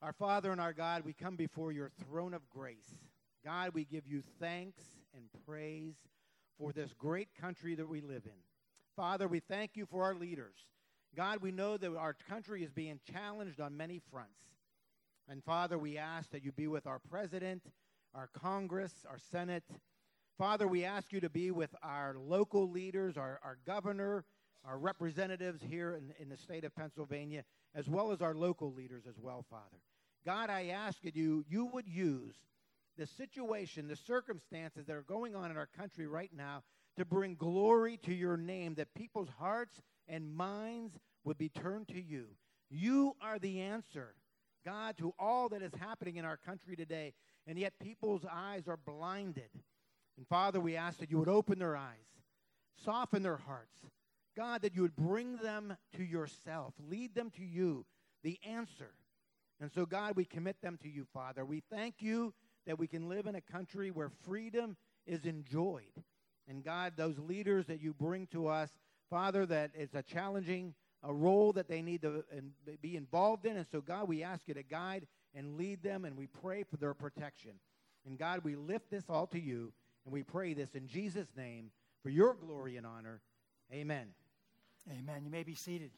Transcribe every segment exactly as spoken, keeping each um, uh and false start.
Our Father and our God, we come before your throne of grace. God, we give you thanks and praise for this great country that we live in. Father, we thank you for our leaders. God, we know that our country is being challenged on many fronts. And Father, we ask that you be with our president, our Congress, our Senate. Father, we ask you to be with our local leaders, our, our governor, our representatives here in, in the state of Pennsylvania, as well as our local leaders as well, Father. God, I ask that you, you would use the situation, the circumstances that are going on in our country right now to bring glory to your name, that people's hearts and minds would be turned to you. You are the answer, God, to all that is happening in our country today, and yet people's eyes are blinded. And Father, we ask that you would open their eyes, soften their hearts. God, that you would bring them to yourself, lead them to you, the answer. And so, God, we commit them to you, Father. We thank you that we can live in a country where freedom is enjoyed. And, God, those leaders that you bring to us, Father, that it's a challenging a role that they need to be involved in. And so, God, we ask you to guide and lead them, and we pray for their protection. And, God, we lift this all to you, and we pray this in Jesus' name for your glory and honor. Amen. Amen. You may be seated.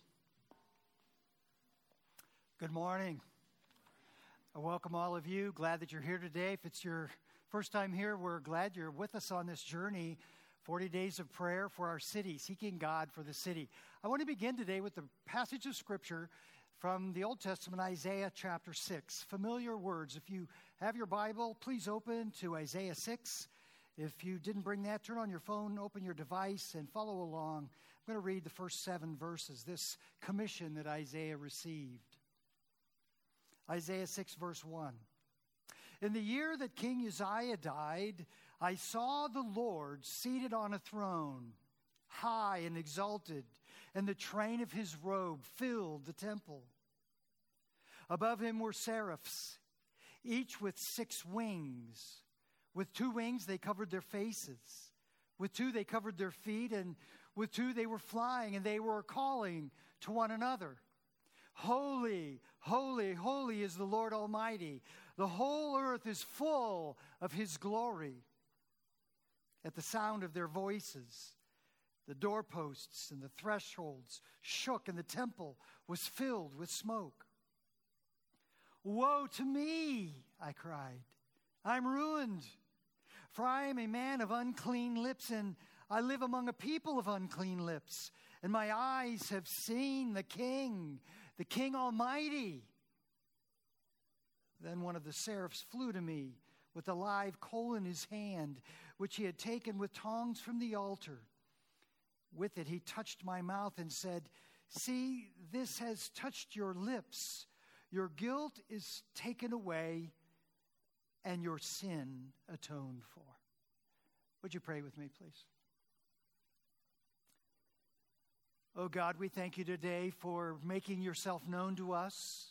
Good morning. I welcome all of you. Glad that you're here today. If it's your first time here, we're glad you're with us on this journey, forty days of prayer for our city, seeking God for the city. I want to begin today with the passage of Scripture from the Old Testament, Isaiah chapter six. Familiar words. If you have your Bible, please open to Isaiah six. If you didn't bring that, turn on your phone, open your device, and follow along. I'm going to read the first seven verses, this commission that Isaiah received. Isaiah six, verse one. In the year that King Uzziah died, I saw the Lord seated on a throne, high and exalted, and the train of his robe filled the temple. Above him were seraphs, each with six wings. With two wings they covered their faces. With two they covered their feet, and with two they were flying, and they were calling to one another. Holy, holy, holy is the Lord Almighty. The whole earth is full of his glory. At the sound of their voices, the doorposts and the thresholds shook, and the temple was filled with smoke. Woe to me, I cried. I'm ruined, for I am a man of unclean lips, and I live among a people of unclean lips. And my eyes have seen the King, the King Almighty. Then one of the seraphs flew to me with a live coal in his hand, which he had taken with tongs from the altar. With it he touched my mouth and said, "See, this has touched your lips. Your guilt is taken away, and your sin atoned for." Would you pray with me, please? Oh God, we thank you today for making yourself known to us.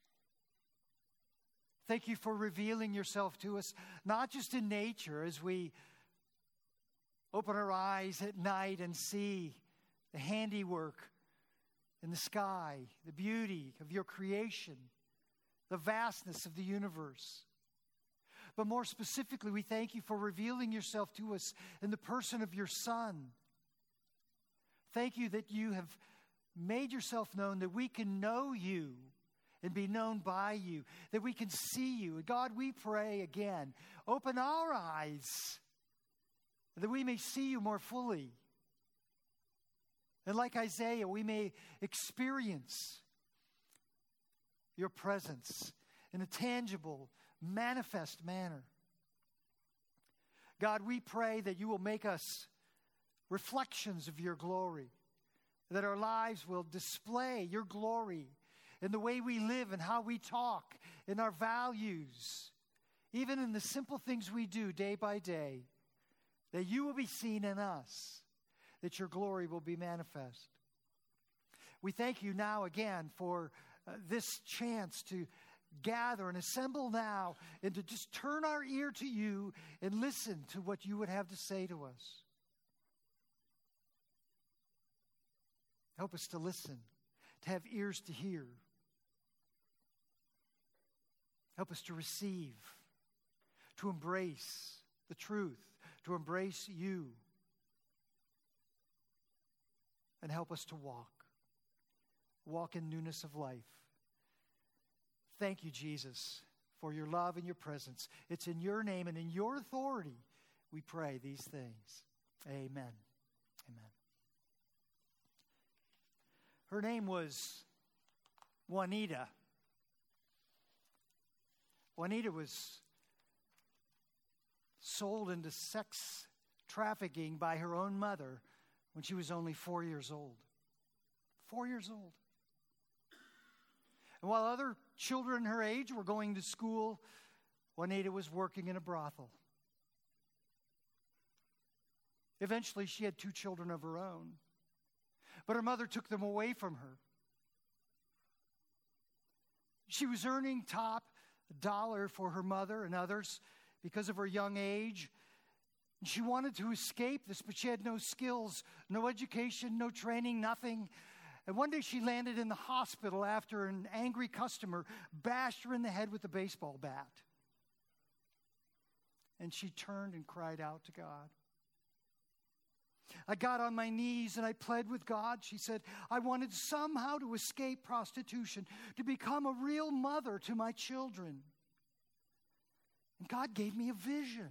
Thank you for revealing yourself to us, not just in nature as we open our eyes at night and see the handiwork in the sky, the beauty of your creation, the vastness of the universe. But more specifically, we thank you for revealing yourself to us in the person of your Son. Thank you that you have made yourself known, that we can know you and be known by you, that we can see you. And God, we pray again, open our eyes that we may see you more fully. And like Isaiah, we may experience your presence in a tangible, manifest manner. God, we pray that you will make us reflections of your glory, that our lives will display your glory in the way we live and how we talk, in our values, even in the simple things we do day by day, that you will be seen in us, that your glory will be manifest. We thank you now again for uh, this chance to gather and assemble now and to just turn our ear to you and listen to what you would have to say to us. Help us to listen, to have ears to hear. Help us to receive, to embrace the truth, to embrace you. And help us to walk. Walk in newness of life. Thank you, Jesus, for your love and your presence. It's in your name and in your authority we pray these things. Amen. Amen. Her name was Juanita. Juanita was sold into sex trafficking by her own mother when she was only four years old. Four years old. And while other children her age were going to school, Juanita was working in a brothel. Eventually, she had two children of her own, but her mother took them away from her. She was earning top dollar for her mother and others because of her young age. She wanted to escape this, but she had no skills, no education, no training, nothing. And one day she landed in the hospital after an angry customer bashed her in the head with a baseball bat. And she turned and cried out to God. I got on my knees and I pled with God. She said, I wanted somehow to escape prostitution, to become a real mother to my children. And God gave me a vision.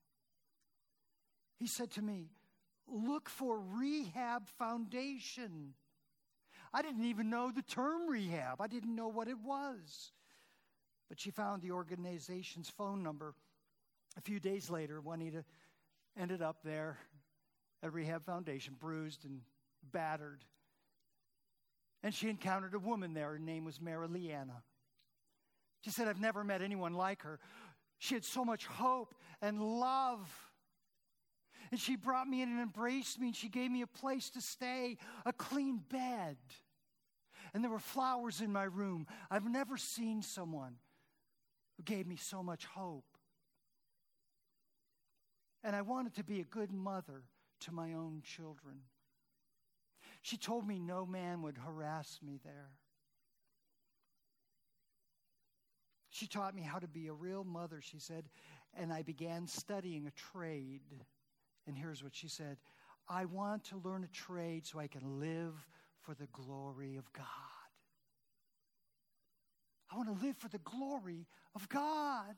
He said to me, look for Rehab Foundation. I didn't even know the term rehab. I didn't know what it was. But she found the organization's phone number. A few days later, Juanita ended up there at Rehab Foundation, bruised and battered. And she encountered a woman there. Her name was Mary Leanna. She said, I've never met anyone like her. She had so much hope and love. And she brought me in and embraced me, and she gave me a place to stay, a clean bed. And there were flowers in my room. I've never seen someone who gave me so much hope. And I wanted to be a good mother to my own children. She told me no man would harass me there. She taught me how to be a real mother, she said, and I began studying a trade. And here's what she said. I want to learn a trade so I can live for the glory of God. I want to live for the glory of God.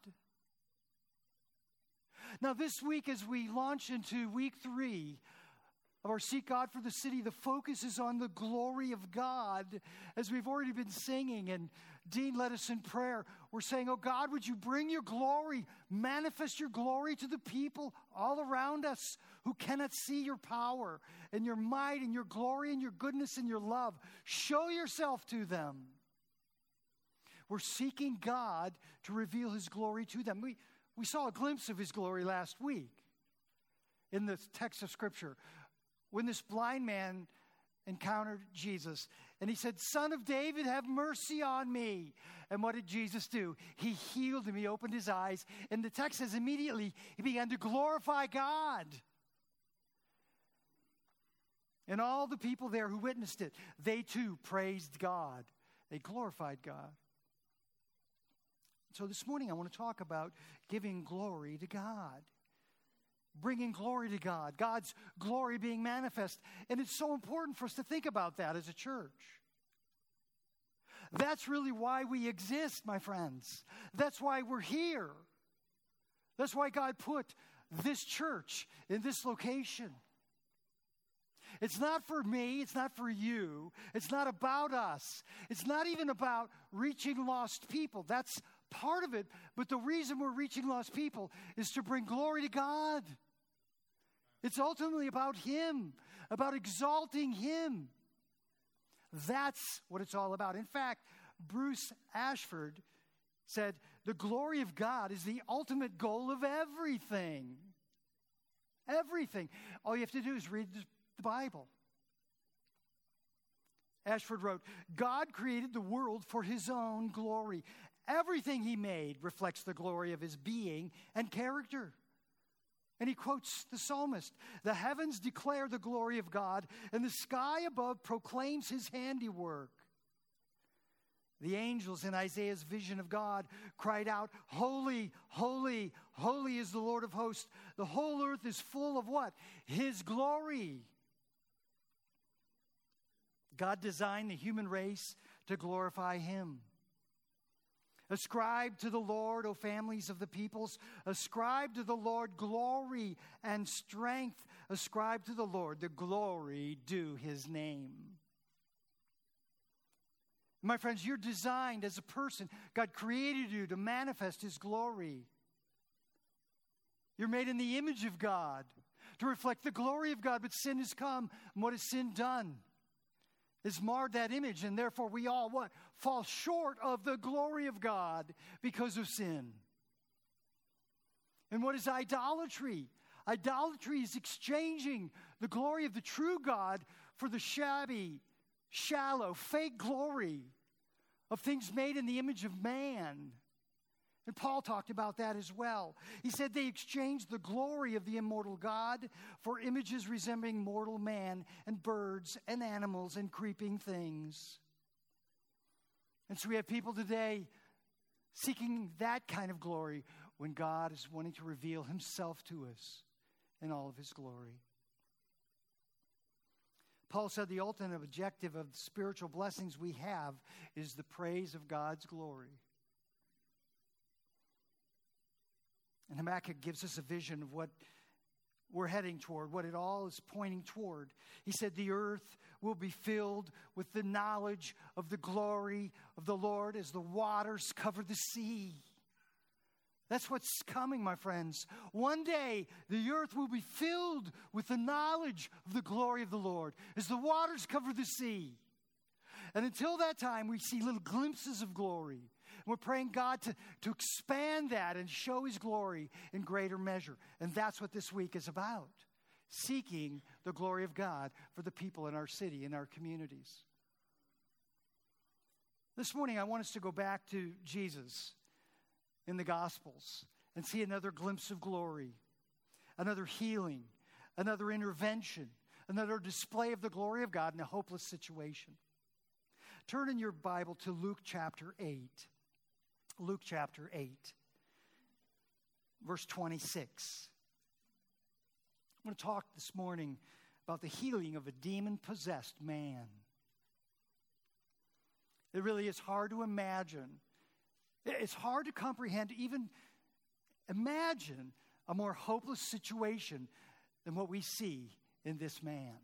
Now, this week, as we launch into week three of our Seek God for the City, the focus is on the glory of God. As we've already been singing, and Dean led us in prayer, we're saying, oh God, would you bring your glory, manifest your glory to the people all around us who cannot see your power and your might and your glory and your goodness and your love. Show yourself to them. We're seeking God to reveal his glory to them. We, we saw a glimpse of his glory last week in the text of Scripture when this blind man encountered Jesus. And he said, Son of David, have mercy on me. And what did Jesus do? He healed him. He opened his eyes. And the text says immediately he began to glorify God. And all the people there who witnessed it, they too praised God. They glorified God. So this morning I want to talk about giving glory to God. Bringing glory to God. God's glory being manifest. And it's so important for us to think about that as a church. That's really why we exist, my friends. That's why we're here. That's why God put this church in this location. It's not for me. It's not for you. It's not about us. It's not even about reaching lost people. That's part of it. But the reason we're reaching lost people is to bring glory to God. It's ultimately about him, about exalting him. That's what it's all about. In fact, Bruce Ashford said, the glory of God is the ultimate goal of everything. Everything. All you have to do is read the Bible. Ashford wrote, God created the world for his own glory. Everything he made reflects the glory of his being and character. And he quotes the psalmist, the heavens declare the glory of God, and the sky above proclaims his handiwork. The angels in Isaiah's vision of God cried out, "Holy, holy, holy is the Lord of hosts. The whole earth is full of" what? His glory. God designed the human race to glorify Him. Ascribe to the Lord, O families of the peoples. Ascribe to the Lord glory and strength. Ascribe to the Lord the glory due His name. My friends, you're designed as a person. God created you to manifest His glory. You're made in the image of God to reflect the glory of God, but sin has come. And what has sin done? It's marred that image, and therefore we all what? Fall short of the glory of God because of sin. And what is idolatry? Idolatry is exchanging the glory of the true God for the shabby, shallow, fake glory of things made in the image of man. And Paul talked about that as well. He said they exchanged the glory of the immortal God for images resembling mortal man and birds and animals and creeping things. And so we have people today seeking that kind of glory when God is wanting to reveal Himself to us in all of His glory. Paul said the ultimate objective of the spiritual blessings we have is the praise of God's glory. And Habakkuk gives us a vision of what we're heading toward, what it all is pointing toward. He said the earth will be filled with the knowledge of the glory of the Lord as the waters cover the sea. That's what's coming, my friends. One day, the earth will be filled with the knowledge of the glory of the Lord as the waters cover the sea. And until that time, we see little glimpses of glory. We're praying God to, to expand that and show His glory in greater measure. And that's what this week is about. Seeking the glory of God for the people in our city, in our communities. This morning, I want us to go back to Jesus in the Gospels and see another glimpse of glory, another healing, another intervention, another display of the glory of God in a hopeless situation. Turn in your Bible to Luke chapter eight. Luke chapter eight, verse twenty-six. I'm going to talk this morning about the healing of a demon-possessed man. It really is hard to imagine. It's hard to comprehend, even imagine a more hopeless situation than what we see in this man.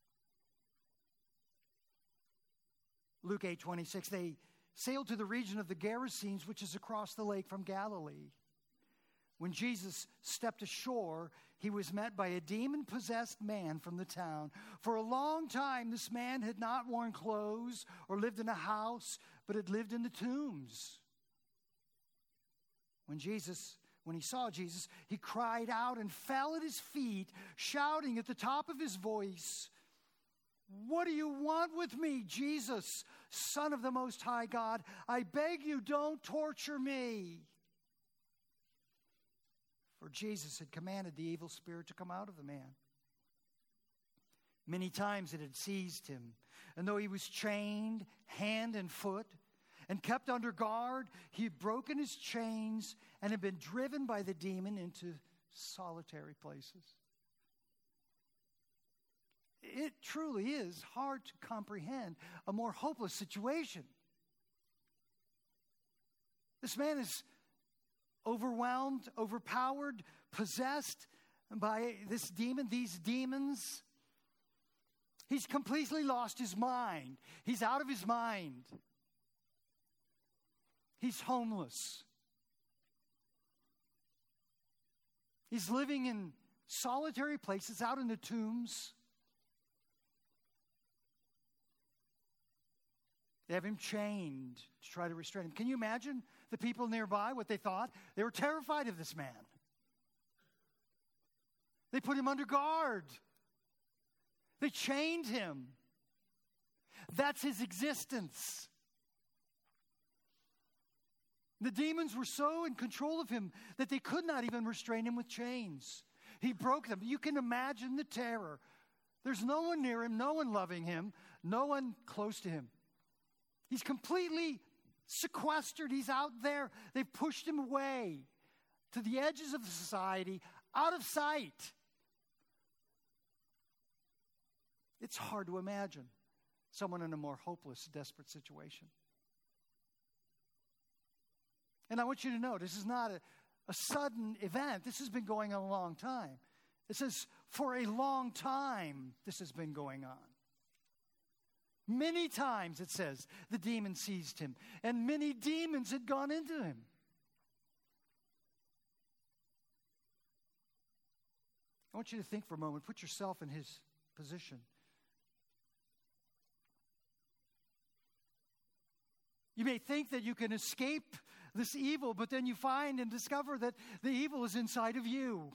Luke eight twenty-six, they sailed to the region of the Gerasenes, which is across the lake from Galilee. When Jesus stepped ashore, He was met by a demon-possessed man from the town. For a long time, this man had not worn clothes or lived in a house, but had lived in the tombs. When Jesus, when he saw Jesus, he cried out and fell at His feet, shouting at the top of his voice, "What do you want with me, Jesus, Son of the Most High God? I beg you, don't torture me." For Jesus had commanded the evil spirit to come out of the man. Many times it had seized him, and though he was chained hand and foot and kept under guard, he had broken his chains and had been driven by the demon into solitary places. It truly is hard to comprehend a more hopeless situation. This man is overwhelmed, overpowered, possessed by this demon, these demons. He's completely lost his mind. He's out of his mind. He's homeless. He's living in solitary places, out in the tombs. They have him chained to try to restrain him. Can you imagine the people nearby, what they thought? They were terrified of this man. They put him under guard. They chained him. That's his existence. The demons were so in control of him that they could not even restrain him with chains. He broke them. You can imagine the terror. There's no one near him, no one loving him, no one close to him. He's completely sequestered. He's out there. They've pushed him away to the edges of society, out of sight. It's hard to imagine someone in a more hopeless, desperate situation. And I want you to know, this is not a, a sudden event. This has been going on a long time. It says, for a long time, this has been going on. Many times, it says, the demon seized him, and many demons had gone into him. I want you to think for a moment, put yourself in his position. You may think that you can escape this evil, but then you find and discover that the evil is inside of you.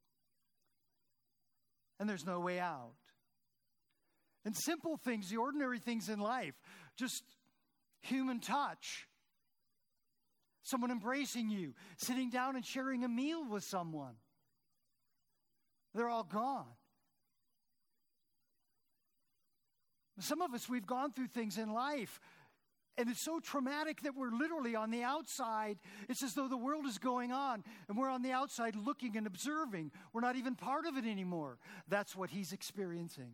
And there's no way out. And simple things, the ordinary things in life, just human touch, someone embracing you, sitting down and sharing a meal with someone, they're all gone. Some of us, we've gone through things in life, and it's so traumatic that we're literally on the outside. It's as though the world is going on, and we're on the outside looking and observing. We're not even part of it anymore. That's what he's experiencing.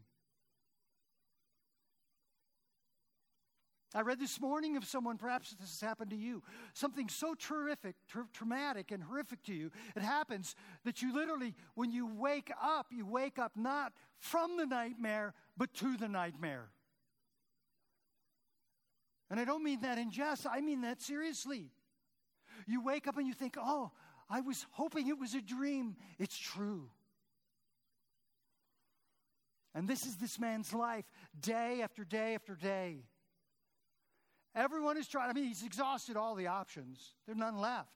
I read this morning of someone, perhaps this has happened to you, something so terrific, tra- traumatic and horrific to you, it happens that you literally, when you wake up, you wake up not from the nightmare, but to the nightmare. And I don't mean that in jest, I mean that seriously. You wake up and you think, oh, I was hoping it was a dream. It's true. And this is this man's life, day after day after day. Everyone is trying, I mean, he's exhausted all the options. There's none left.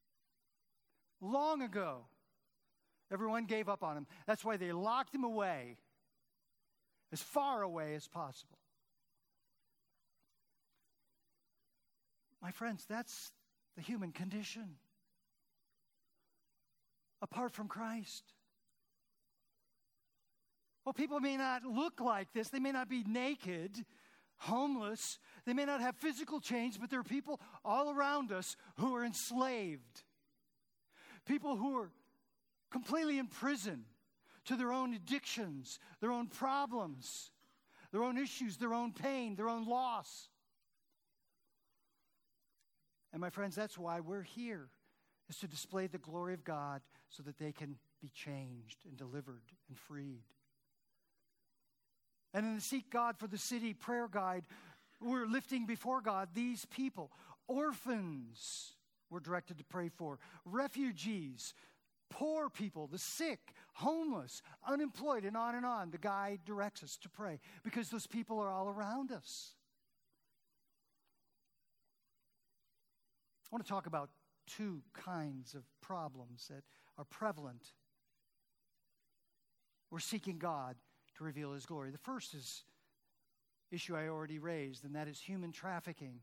Long ago, everyone gave up on him. That's why they locked him away, as far away as possible. My friends, that's the human condition. Apart from Christ. Well, people may not look like this. They may not be naked, homeless. They may not have physical chains, but there are people all around us who are enslaved. People who are completely in prison to their own addictions, their own problems, their own issues, their own pain, their own loss. And my friends, that's why we're here, is to display the glory of God so that they can be changed and delivered and freed. And in the Seek God for the City prayer guide, we're lifting before God these people. Orphans we're directed to pray for. Refugees, poor people, the sick, homeless, unemployed, and on and on. The guide directs us to pray because those people are all around us. I want to talk about two kinds of problems that are prevalent. We're seeking God to reveal His glory. The first is issue I already raised, and that is human trafficking.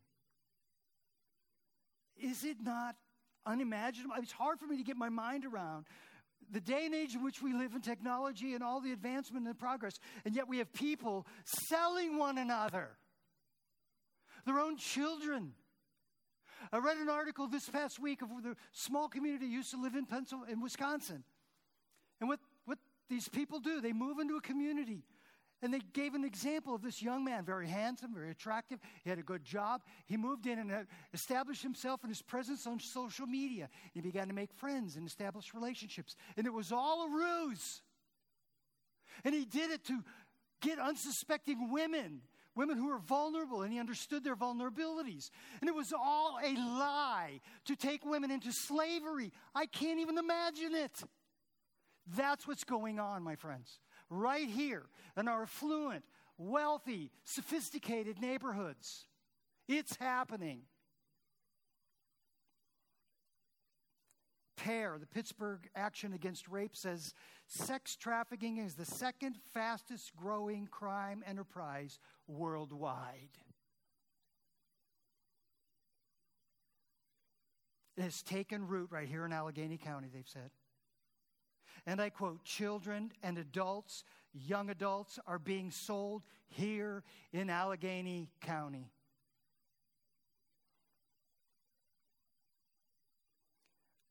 Is it not unimaginable? It's hard for me to get my mind around the day and age in which we live in technology and all the advancement and progress, and yet we have people selling one another, their own children. I read an article this past week of the small community I used to live in Pennsylvania, in Wisconsin. And what, what these people do, they move into a community. And they gave an example of this young man, very handsome, very attractive. He had a good job. He moved in and established himself and his presence on social media. He began to make friends and establish relationships. And it was all a ruse. And he did it to get unsuspecting women, women who were vulnerable, and he understood their vulnerabilities. And it was all a lie to take women into slavery. I can't even imagine it. That's what's going on, my friends. Right here in our affluent, wealthy, sophisticated neighborhoods. It's happening. PAIR, the Pittsburgh Action Against Rape, says sex trafficking is the second fastest growing crime enterprise worldwide. It has taken root right here in Allegheny County, they've said. And I quote, children and adults, young adults are being sold here in Allegheny County.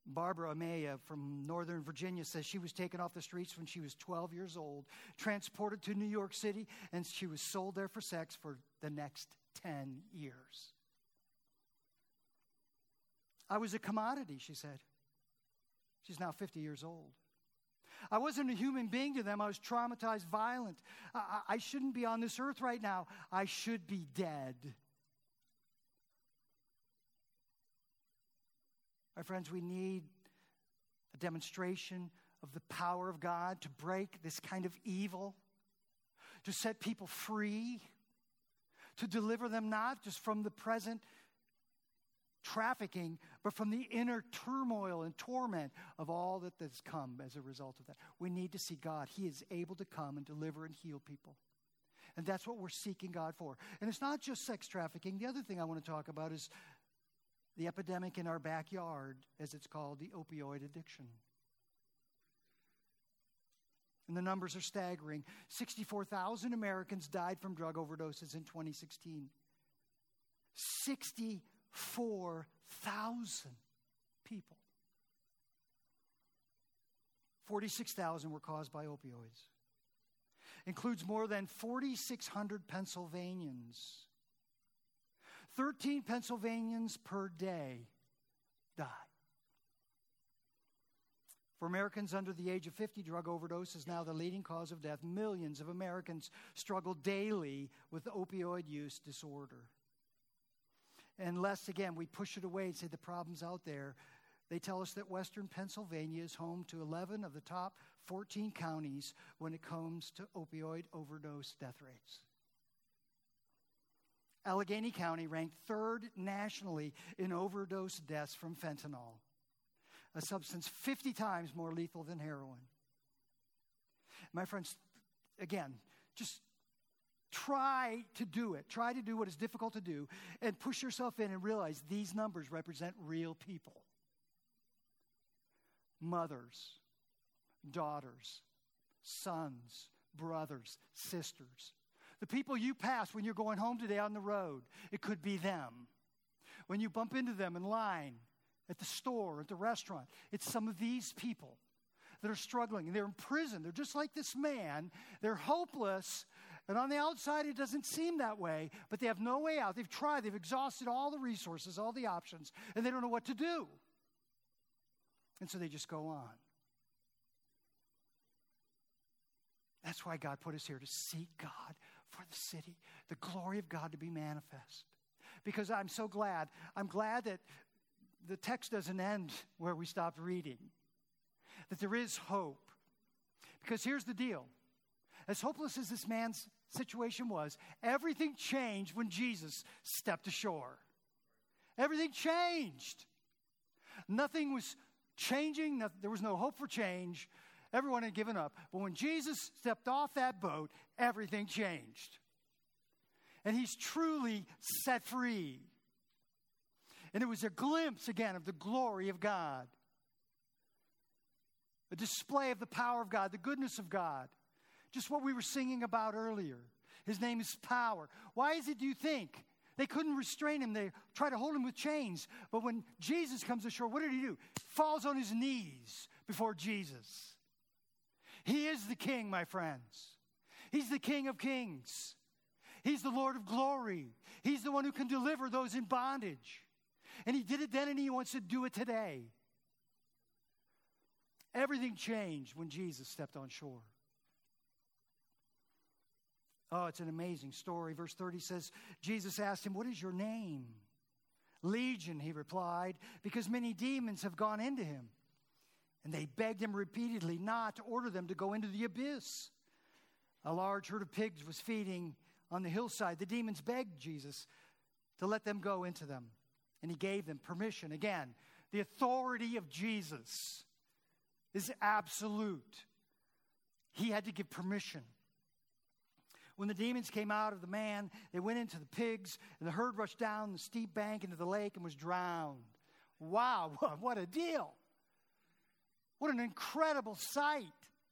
Barbara Amaya from Northern Virginia says she was taken off the streets when she was twelve years old, transported to New York City, and she was sold there for sex for the next ten years. I was a commodity, she said. She's now fifty years old. I wasn't a human being to them. I was traumatized, violent. I, I, I shouldn't be on this earth right now. I should be dead. My friends, we need a demonstration of the power of God to break this kind of evil, to set people free, to deliver them not just from the present trafficking, but from the inner turmoil and torment of all that has come as a result of that. We need to see God. He is able to come and deliver and heal people. And that's what we're seeking God for. And it's not just sex trafficking. The other thing I want to talk about is the epidemic in our backyard, as it's called, the opioid addiction. And the numbers are staggering. sixty-four thousand Americans died from drug overdoses in twenty sixteen. sixty-four thousand people. forty-six thousand were caused by opioids. Includes more than forty-six hundred Pennsylvanians. thirteen Pennsylvanians per day die. For Americans under the age of fifty, drug overdose is now the leading cause of death. Millions of Americans struggle daily with opioid use disorder. Unless, again, we push it away and say the problem's out there, they tell us that Western Pennsylvania is home to eleven of the top fourteen counties when it comes to opioid overdose death rates. Allegheny County ranked third nationally in overdose deaths from fentanyl, a substance fifty times more lethal than heroin. My friends, again, just try to do it. Try to do what is difficult to do and push yourself in and realize these numbers represent real people. Mothers, daughters, sons, brothers, sisters. The people you pass when you're going home today on the road, it could be them. When you bump into them in line, at the store, at the restaurant, it's some of these people that are struggling. And they're in prison. They're just like this man. They're hopeless. And on the outside, it doesn't seem that way, but they have no way out. They've tried. They've exhausted all the resources, all the options, and they don't know what to do. And so they just go on. That's why God put us here, to seek God for the city, the glory of God to be manifest. Because I'm so glad, I'm glad that the text doesn't end where we stopped reading, that there is hope. Because here's the deal. As hopeless as this man's situation was, everything changed when Jesus stepped ashore. Everything changed. Nothing was changing. There was no hope for change. Everyone had given up. But when Jesus stepped off that boat, everything changed. And he's truly set free. And it was a glimpse, again, of the glory of God. A display of the power of God, the goodness of God. Just what we were singing about earlier. His name is power. Why is it, do you think? They couldn't restrain him. They tried to hold him with chains. But when Jesus comes ashore, what did he do? Falls on his knees before Jesus. He is the King, my friends. He's the King of kings. He's the Lord of glory. He's the one who can deliver those in bondage. And he did it then, and he wants to do it today. Everything changed when Jesus stepped on shore. Oh, it's an amazing story. Verse thirty says, Jesus asked him, "What is your name?" "Legion," he replied, "because many demons have gone into him." And they begged him repeatedly not to order them to go into the abyss. A large herd of pigs was feeding on the hillside. The demons begged Jesus to let them go into them. And he gave them permission. Again, the authority of Jesus is absolute. He had to give permission. When the demons came out of the man, they went into the pigs, and the herd rushed down the steep bank into the lake and was drowned. Wow, what a deal. What an incredible sight.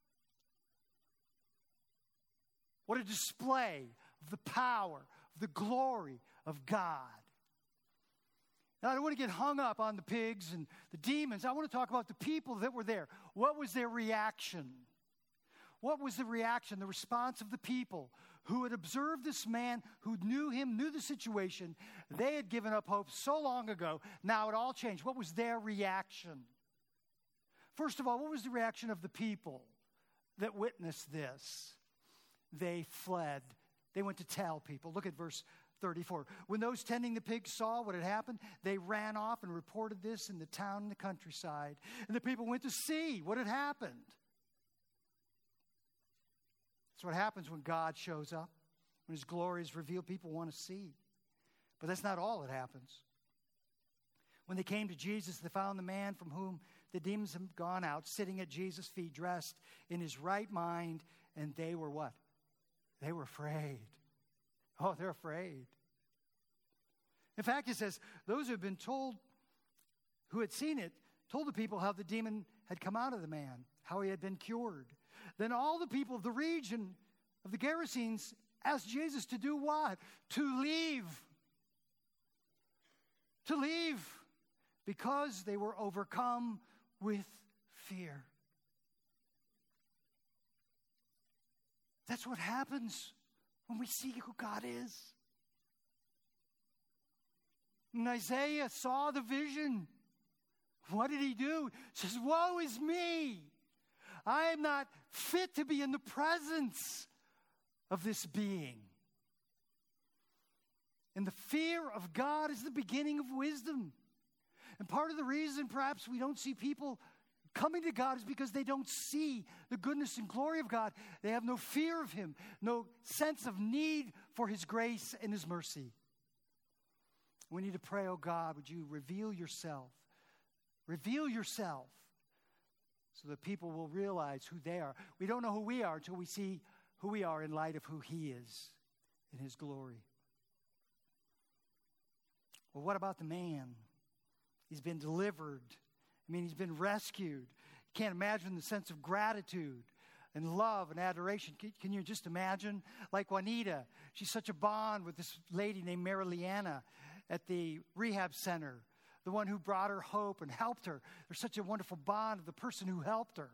What a display of the power, of the glory of God. Now, I don't want to get hung up on the pigs and the demons. I want to talk about the people that were there. What was their reaction? What was the reaction, the response of the people who had observed this man, who knew him, knew the situation? They had given up hope so long ago. Now it all changed. What was their reaction? First of all, what was the reaction of the people that witnessed this? They fled. They went to tell people. Look at verse thirty-four. When those tending the pigs saw what had happened, they ran off and reported this in the town and the countryside. And the people went to see what had happened. That's what happens when God shows up. When his glory is revealed, people want to see. But that's not all that happens. When they came to Jesus, they found the man from whom the demons had gone out, sitting at Jesus' feet, dressed in his right mind, and they were what? They were afraid. Oh, they're afraid. In fact, it says, those who had been told, who had seen it, told the people how the demon had come out of the man, how he had been cured. Then all the people of the region of the Gerasenes asked Jesus to do what? To leave. To leave. Because they were overcome with fear. That's what happens when we see who God is. And Isaiah saw the vision. What did he do? He says, woe is me. I am not fit to be in the presence of this being. And the fear of God is the beginning of wisdom. And part of the reason perhaps we don't see people coming to God is because they don't see the goodness and glory of God. They have no fear of him, no sense of need for his grace and his mercy. We need to pray, oh God, would you reveal yourself? Reveal yourself so that people will realize who they are. We don't know who we are until we see who we are in light of who he is in his glory. Well, what about the man? He's been delivered. I mean, he's been rescued. You can't imagine the sense of gratitude and love and adoration. Can, can you just imagine? Like Juanita, she's such a bond with this lady named Mary Leanna at the rehab center, the one who brought her hope and helped her. There's such a wonderful bond of the person who helped her.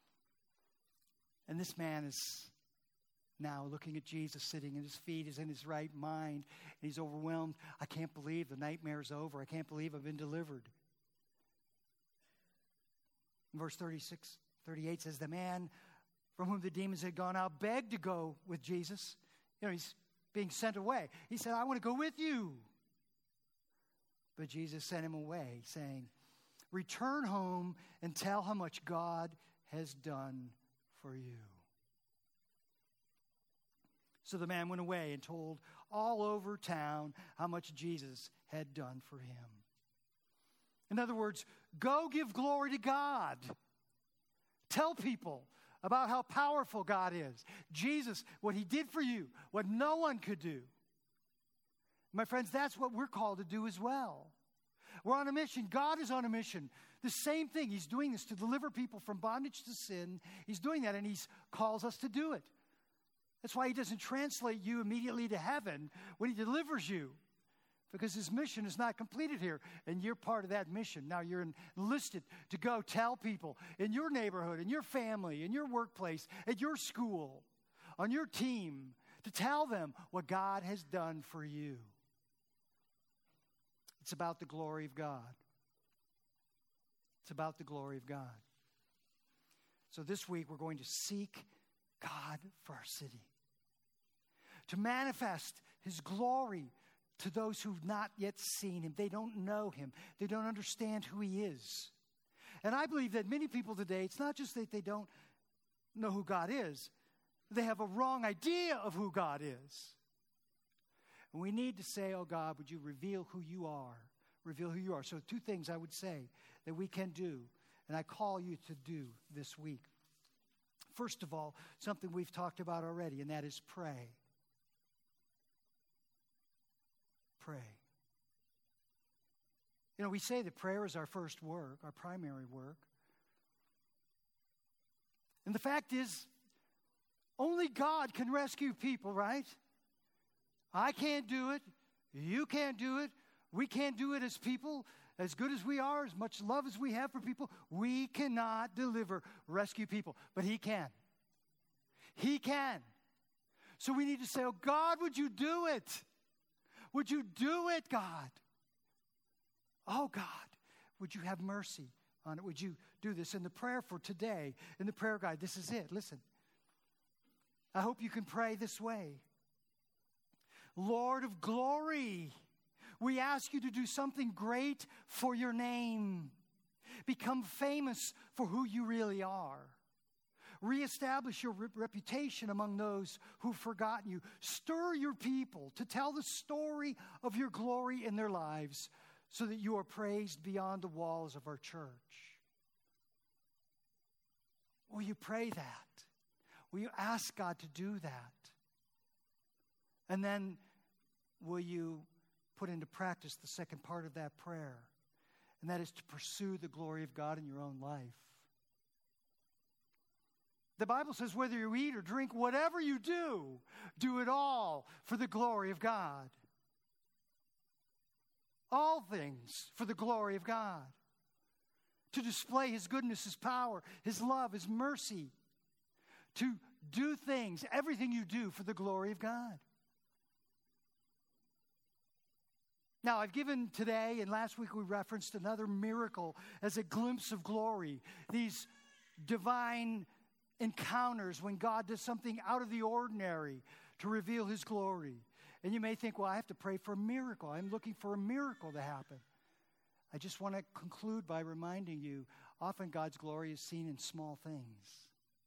And this man is now looking at Jesus sitting at his feet, is in his right mind, and he's overwhelmed. I can't believe the nightmare's over. I can't believe I've been delivered. Verse thirty-six, thirty-eight says, the man from whom the demons had gone out begged to go with Jesus. You know, he's being sent away. He said, I want to go with you. But Jesus sent him away, saying, return home and tell how much God has done for you. So the man went away and told all over town how much Jesus had done for him. In other words, go give glory to God. Tell people about how powerful God is. Jesus, what he did for you, what no one could do. My friends, that's what we're called to do as well. We're on a mission. God is on a mission. The same thing. He's doing this to deliver people from bondage to sin. He's doing that, and he calls us to do it. That's why he doesn't translate you immediately to heaven when he delivers you, because his mission is not completed here, and you're part of that mission. Now you're enlisted to go tell people in your neighborhood, in your family, in your workplace, at your school, on your team, to tell them what God has done for you. It's about the glory of God. It's about the glory of God. So this week we're going to seek God for our city, to manifest his glory to those who've not yet seen him. They don't know him. They don't understand who he is. And I believe that many people today, it's not just that they don't know who God is, they have a wrong idea of who God is. And we need to say, oh God, would you reveal who you are? Reveal who you are. So two things I would say that we can do, and I call you to do this week. First of all, something we've talked about already, and that is pray. Pray. You know, we say that prayer is our first work, our primary work. And the fact is, only God can rescue people, right? I can't do it. You can't do it. We can't do it as people, as good as we are, as much love as we have for people. We cannot deliver, rescue people, but He can. He can. So we need to say, oh, God, would you do it? Would you do it, God? Oh, God, would you have mercy on it? Would you do this? In the prayer for today, in the prayer guide, this is it. Listen. I hope you can pray this way. Lord of glory, we ask you to do something great for your name. Become famous for who you really are. Reestablish your re- reputation among those who've forgotten you. Stir your people to tell the story of your glory in their lives so that you are praised beyond the walls of our church. Will you pray that? Will you ask God to do that? And then will you put into practice the second part of that prayer? And that is to pursue the glory of God in your own life. The Bible says whether you eat or drink, whatever you do, do it all for the glory of God. All things for the glory of God. To display His goodness, His power, His love, His mercy. To do things, everything you do for the glory of God. Now, I've given today, and last week we referenced another miracle as a glimpse of glory. These divine encounters when God does something out of the ordinary to reveal His glory. And you may think, well, I have to pray for a miracle. I'm looking for a miracle to happen. I just want to conclude by reminding you, often God's glory is seen in small things.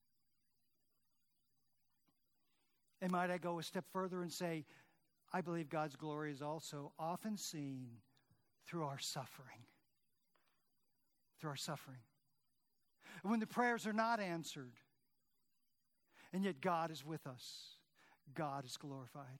And might I go a step further and say, I believe God's glory is also often seen through our suffering. Through our suffering. And when the prayers are not answered, and yet God is with us, God is glorified.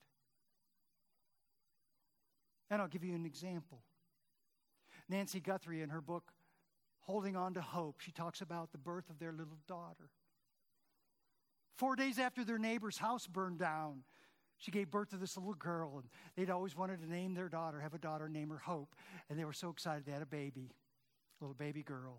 And I'll give you an example. Nancy Guthrie, in her book, Holding On to Hope, she talks about the birth of their little daughter. Four days after their neighbor's house burned down, she gave birth to this little girl, and they'd always wanted to name their daughter, have a daughter, name her Hope, and they were so excited they had a baby, a little baby girl.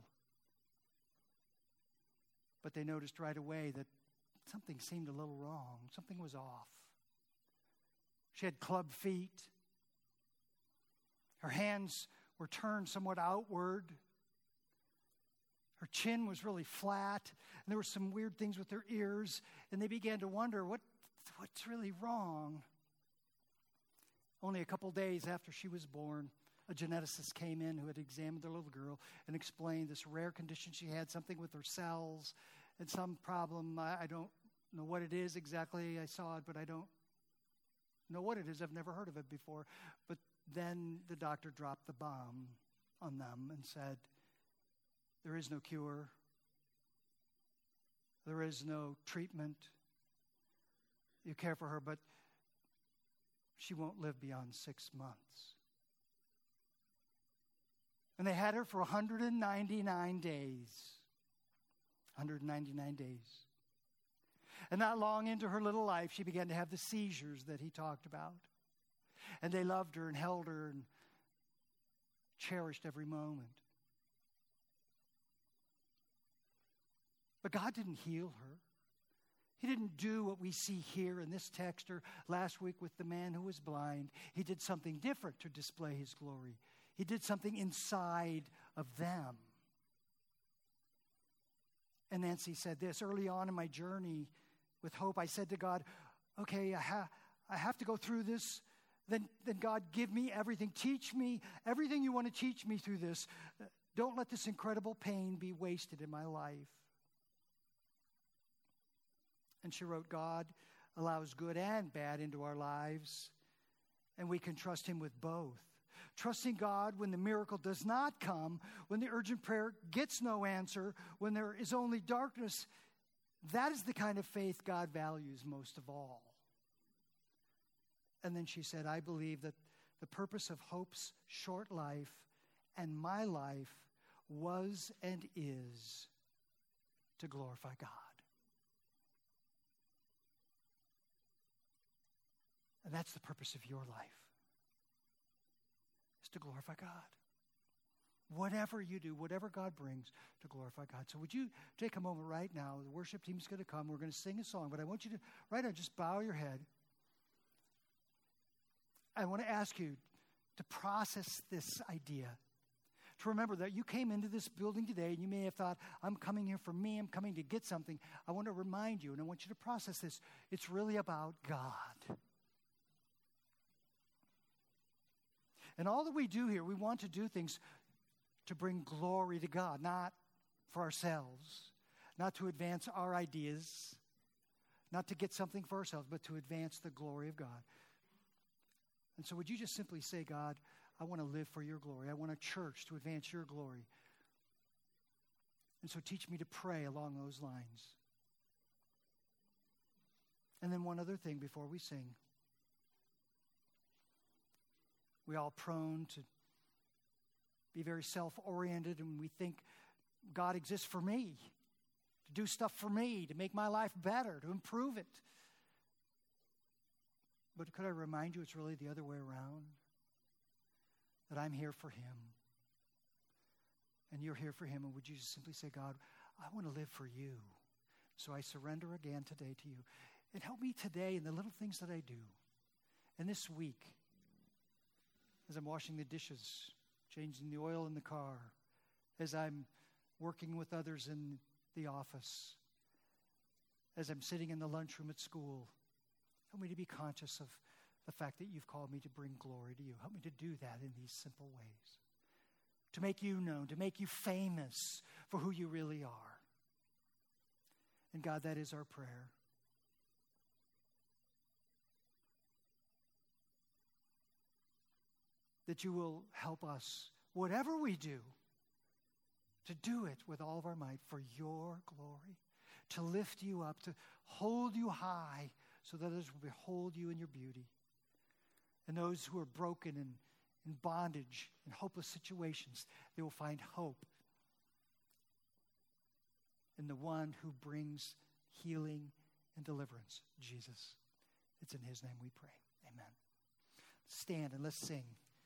But they noticed right away that something seemed a little wrong. Something was off. She had club feet. Her hands were turned somewhat outward. Her chin was really flat, and there were some weird things with her ears, and they began to wonder, what, what's really wrong? Only a couple days after she was born, a geneticist came in who had examined the little girl and explained this rare condition she had, something with her cells and some problem. I, I don't know what it is exactly. I saw it, but I don't know what it is. I've never heard of it before. But then the doctor dropped the bomb on them and said, there is no cure. There is no treatment. You care for her, but she won't live beyond six months. And they had her for one hundred ninety-nine days. one hundred ninety-nine days. And not long into her little life, she began to have the seizures that he talked about. And they loved her and held her and cherished every moment. But God didn't heal her. He didn't do what we see here in this text or last week with the man who was blind. He did something different to display His glory. He did something inside of them. And Nancy said this, early on in my journey with hope, I said to God, okay, I, ha- I have to go through this. Then, then God, give me everything. Teach me everything you want to teach me through this. Don't let this incredible pain be wasted in my life. And she wrote, God allows good and bad into our lives, and we can trust Him with both. Trusting God when the miracle does not come, when the urgent prayer gets no answer, when there is only darkness, that is the kind of faith God values most of all. And then she said, I believe that the purpose of Hope's short life and my life was and is to glorify God. And that's the purpose of your life, is to glorify God. Whatever you do, whatever God brings, to glorify God. So would you take a moment right now? The worship team's going to come. We're going to sing a song, but I want you to, right now, just bow your head. I want to ask you to process this idea. To remember that you came into this building today and you may have thought, I'm coming here for me, I'm coming to get something. I want to remind you, and I want you to process this. It's really about God. And all that we do here, we want to do things to bring glory to God, not for ourselves, not to advance our ideas, not to get something for ourselves, but to advance the glory of God. And so would you just simply say, God, I want to live for your glory. I want a church to advance your glory. And so teach me to pray along those lines. And then one other thing before we sing. We all prone to be very self-oriented, and we think God exists for me, to do stuff for me, to make my life better, to improve it. But could I remind you, it's really the other way around, that I'm here for him, and you're here for him, and would you just simply say, God, I want to live for you, so I surrender again today to you, and help me today in the little things that I do, and this week, as I'm washing the dishes, changing the oil in the car, as I'm working with others in the office, as I'm sitting in the lunchroom at school. Help me to be conscious of the fact that you've called me to bring glory to you. Help me to do that in these simple ways. To make you known, to make you famous for who you really are. And God, that is our prayer. That you will help us, whatever we do, to do it with all of our might for your glory, to lift you up, to hold you high so that others will behold you in your beauty. And those who are broken and in bondage and hopeless situations, they will find hope in the one who brings healing and deliverance, Jesus. It's in his name we pray. Amen. Stand and let's sing.